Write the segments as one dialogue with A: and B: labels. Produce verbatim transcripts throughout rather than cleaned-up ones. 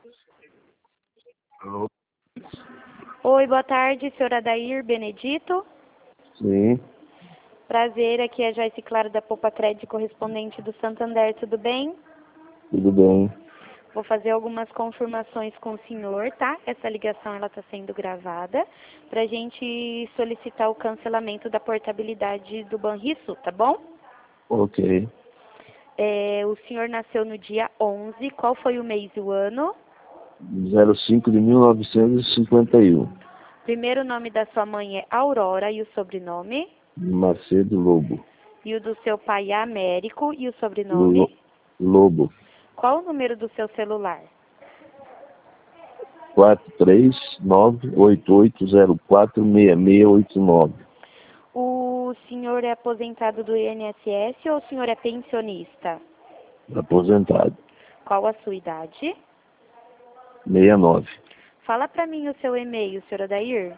A: Alô?
B: Oi, boa tarde, senhor Adair Benedito.
A: Sim,
B: Prazer, aqui é a Joyce Claro da Poupa Crédito, correspondente do Santander, tudo bem?
A: tudo bem.
B: Vou fazer algumas confirmações com o senhor, tá? Essa ligação ela está sendo gravada para a gente solicitar o cancelamento da portabilidade do Banrisul, tá bom?
A: Ok.
B: É, o senhor nasceu no dia onze, qual foi o mês e o ano?
A: zero cinco de mil novecentos e cinquenta e um.
B: Primeiro nome da sua mãe é Aurora e o sobrenome?
A: Macedo Lobo.
B: E o do seu pai é Américo e o
A: Lo-
B: sobrenome?
A: Lobo.
B: Qual o número do seu celular?
A: quatro três nove oito oito zero quatro seis seis oito nove.
B: O senhor é aposentado do I N S S ou o senhor é pensionista?
A: Aposentado.
B: Qual a sua idade?
A: sessenta e nove.
B: Fala para mim o seu e-mail, senhor Adair.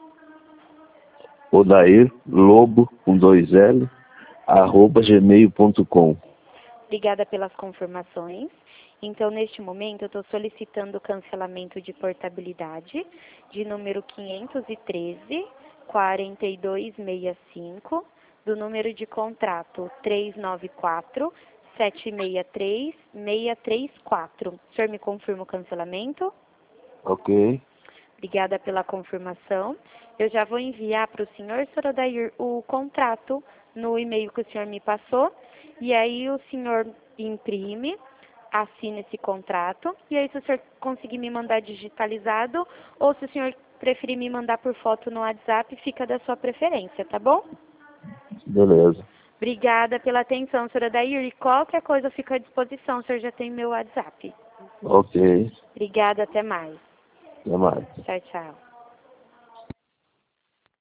A: Odair Lobo com dois L arroba gmail ponto com.
B: Obrigada pelas confirmações. Então, neste momento, eu estou solicitando o cancelamento de portabilidade de número quinhentos e treze, quarenta e dois sessenta e cinco, do número de contrato trezentos e noventa e quatro, setecentos e sessenta e três, seiscentos e trinta e quatro. O senhor me confirma o cancelamento?
A: Ok.
B: Obrigada pela confirmação. Eu já vou enviar para o senhor, senhor Odair, o contrato no e-mail que o senhor me passou. E aí o senhor imprime, assina esse contrato. E aí, se o senhor conseguir me mandar digitalizado, ou se o senhor preferir me mandar por foto no WhatsApp, fica da sua preferência, tá bom?
A: Beleza.
B: Obrigada pela atenção, senhor Odair. E qualquer coisa fica à disposição, o senhor já tem meu WhatsApp.
A: Ok.
B: Obrigada, até mais.
A: Até mais.
B: Tchau, tchau.